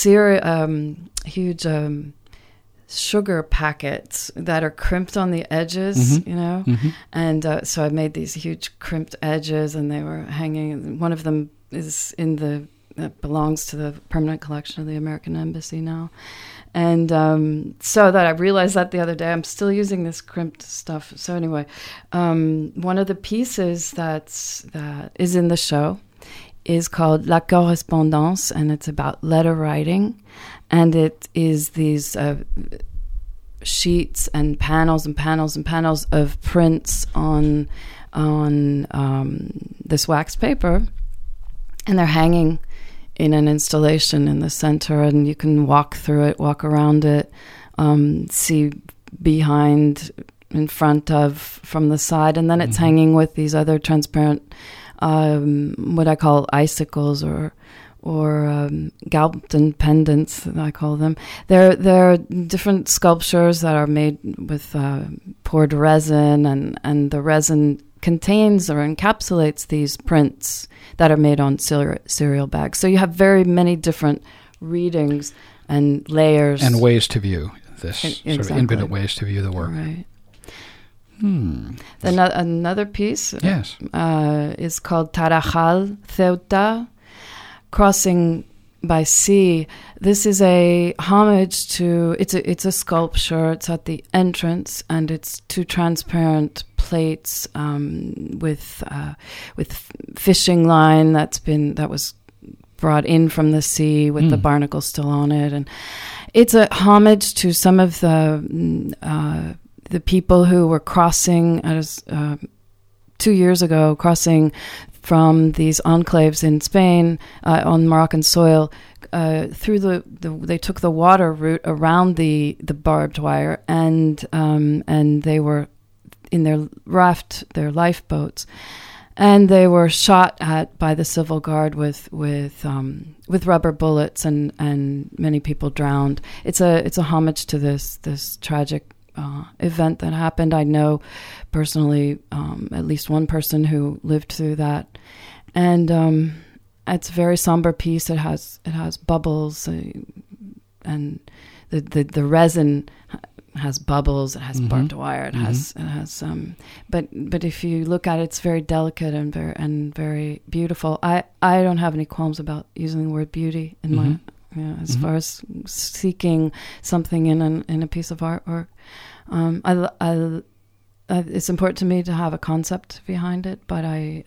sugar packets that are crimped on the edges, and so I made these huge crimped edges, and they were hanging. One of them is that belongs to the permanent collection of the American Embassy now. And so that I realized that the other day, I'm still using this crimped stuff. So anyway, one of the pieces that is in the show is called La Correspondance, and it's about letter writing. And it is these sheets and panels and panels and panels of prints on this wax paper, and they're hanging in an installation in the center, and you can walk through it, walk around it, see behind, in front of, from the side, and then it's hanging with these other transparent, what I call icicles or Galpton pendants, I call them. They're different sculptures that are made with poured resin, and the resin contains or encapsulates these prints that are made on cereal bags. So you have very many different readings and layers. And ways to view this, Exactly. sort of infinite ways to view the work. Right. Another piece is called Tarajal Ceuta, Crossing by Sea. This is a homage to, it's a sculpture. It's at the entrance, and it's two transparent plates with fishing line that was brought in from the sea with the barnacles still on it, and it's a homage to some of the people who were crossing 2 years ago, crossing from these enclaves in Spain on Moroccan soil through they took the water route around the barbed wire, and they were in their raft, their lifeboats, and they were shot at by the civil guard with rubber bullets, and many people drowned. It's a homage to this tragic event that happened. I know personally at least one person who lived through that, and it's a very somber piece. It has bubbles, and the resin has bubbles. It has barbed wire. It has but if you look at it, it's very delicate and very beautiful. I don't have any qualms about using the word beauty in my as far as seeking something in a piece of artwork. It's important to me to have a concept behind it, but I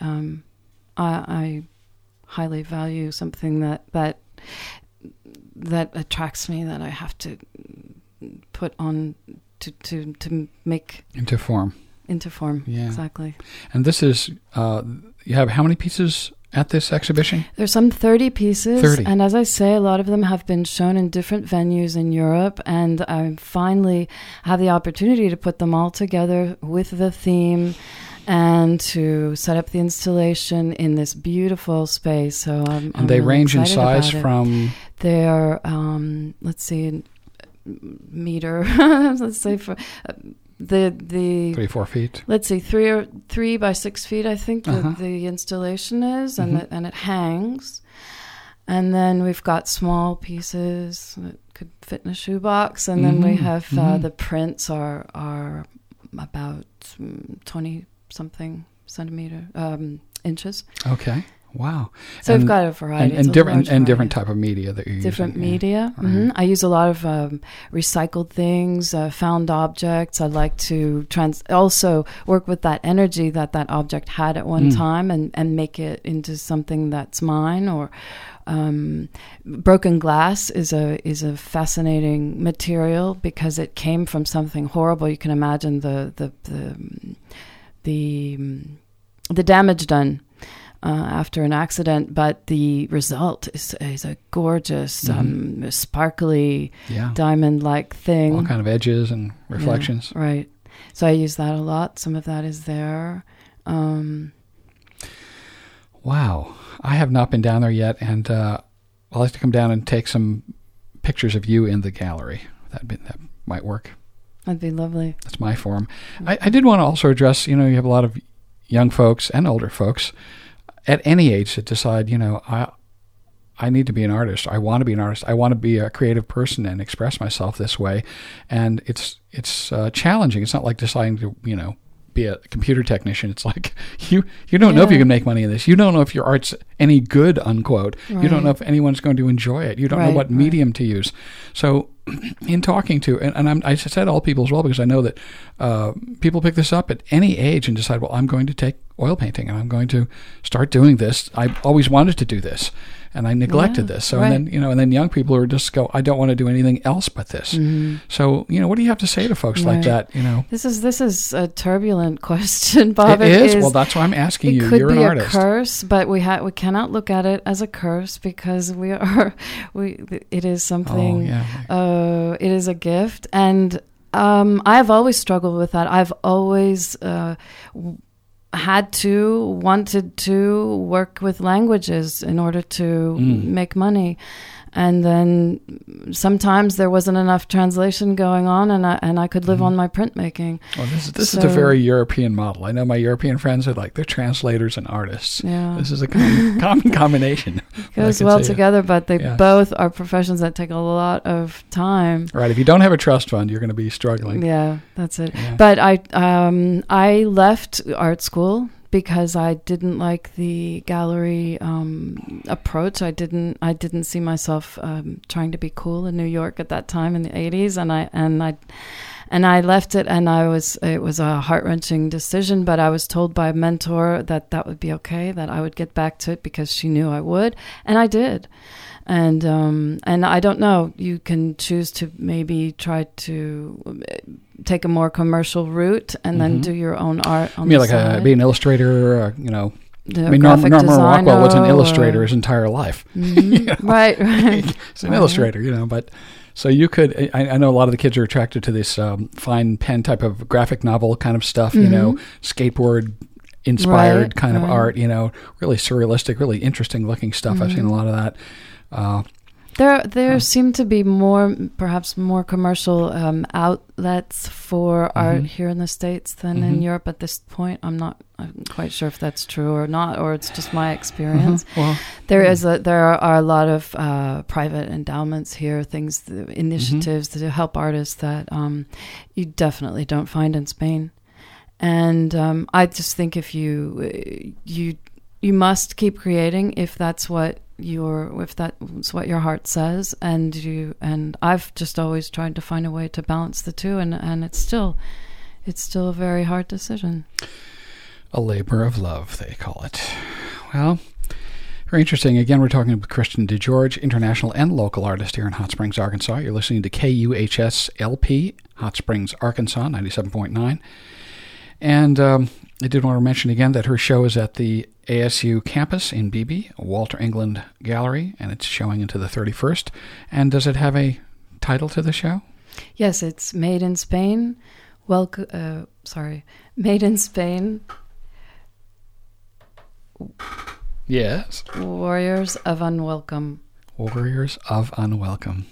highly value something that attracts me, that I have to put on to make into form. Yeah, exactly. And this is you have how many pieces at this exhibition? There's some 30 pieces. 30. And as I say, a lot of them have been shown in different venues in Europe, and I finally have the opportunity to put them all together with the theme and to set up the installation in this beautiful space. So I'm they really range in excited size about it. from? They're, let's see, meter, let's say for... The 3-4 feet. Let's see, 3 by 6 feet, I think the installation is, and it hangs. And then we've got small pieces that could fit in a shoebox, and then we have the prints are about 20 something inches. Okay. Wow. So we've got a variety. And different type of media that you're using. Different media. Right. I use a lot of recycled things, found objects. I like to also work with that energy that object had at one time and make it into something that's mine. Or broken glass is a fascinating material because it came from something horrible. You can imagine the damage done after an accident, but the result is a gorgeous, sparkly, diamond-like thing. All kind of edges and reflections. Yeah, right. So I use that a lot. Some of that is there. Wow. I have not been down there yet, and I'd like to come down and take some pictures of you in the gallery. That might work. That'd be lovely. That's my form. I did want to also address, you have a lot of young folks and older folks at any age that decide, I need to be an artist. I want to be an artist. I want to be a creative person and express myself this way. And it's challenging. It's not like deciding to, be a computer technician. It's like you don't know if you can make money in this. You don't know if your art's any good, unquote. Right. You don't know if anyone's going to enjoy it. You don't know what medium to use. So in talking to, and I said all people as well, because I know that people pick this up at any age and decide, well, I'm going to take oil painting, and I'm going to start doing this. I always wanted to do this, and I neglected this. So right. and then young people are just go, I don't want to do anything else but this. Mm-hmm. So what do you have to say to folks like that? This is a turbulent question, Bob. It is. Well, that's why I'm asking you. You're an artist. It could be a curse, but we cannot look at it as a curse because it is something. It is a gift, and I've always struggled with that. I've always wanted to work with languages in order to make money. And then sometimes there wasn't enough translation going on, and I could live on my printmaking. Well, this is a very European model. I know my European friends are they're translators and artists. Yeah. This is a common combination. It goes well together, but they both are professions that take a lot of time. Right. If you don't have a trust fund, you're going to be struggling. Yeah, that's it. Yeah. But I left art school because I didn't like the gallery approach. I didn't see myself trying to be cool in New York at that time in the 80s, and I left it, and it was a heart-wrenching decision, but I was told by a mentor that would be okay, that I would get back to it because she knew I would, and I did. And I don't know, you can choose to maybe try to take a more commercial route and then do your own art on the side. Be an illustrator, The Norman designer Rockwell was an illustrator his entire life. Right. He's an illustrator, but so you could, I know a lot of the kids are attracted to this fine pen type of graphic novel kind of stuff, skateboard inspired kind of art, really surrealistic, really interesting looking stuff. I've seen a lot of that. There seem to be perhaps more commercial outlets for art here in the States than in Europe at this point. I'm quite sure if that's true or not, or it's just my experience. Well, there are a lot of private endowments here, initiatives to help artists that you definitely don't find in Spain. And I just think if you must keep creating if that's what your heart says, and I've just always tried to find a way to balance the two, and it's still a very hard decision. A labor of love, they call it. Well, very interesting. Again, we're talking with Kristen DeGeorge, international and local artist here in Hot Springs, Arkansas. You're listening to KUHS LP, Hot Springs, Arkansas, 97.9. And I did want to mention again that her show is at the ASU campus in Beebe, Walter England Gallery, and it's showing into the 31st. And does it have a title to the show? Yes, it's Made in Spain. Made in Spain. Yes. Warriors of Unwelcome. Warriors of Unwelcome.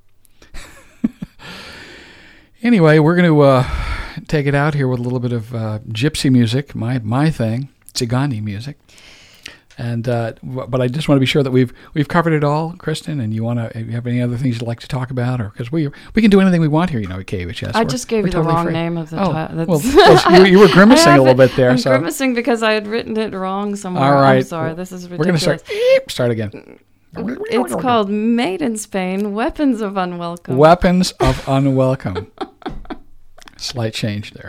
Anyway, we're going to take it out here with a little bit of gypsy music, my thing, Tsigani music. And but I just want to be sure that we've covered it all, Kristen. And you have any other things you'd like to talk about, or because we can do anything we want here, at KUHS. I just gave you the wrong name of the title. Well, you were grimacing a little bit there. I'm grimacing because I had written it wrong somewhere. All right. I'm sorry. This is ridiculous. We're going to start again. It's called Made in Spain, Weapons of Unwelcome. Weapons of Unwelcome. Slight change there.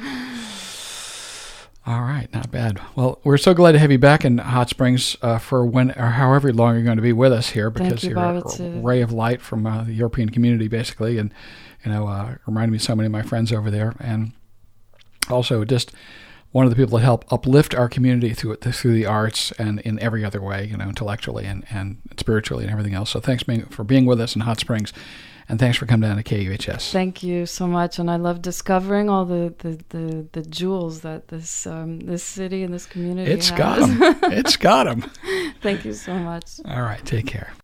All right, not bad. Well, we're so glad to have you back in Hot Springs for when or however long you're going to be with us here, because you're a ray of light from the European community, basically, and reminded me of so many of my friends over there, and also just one of the people that help uplift our community through the arts and in every other way, intellectually and spiritually and everything else. So thanks for being with us in Hot Springs. And thanks for coming down to KUHS. Thank you so much, and I love discovering all the jewels that this city and this community has. It's got them. Thank you so much. All right, take care.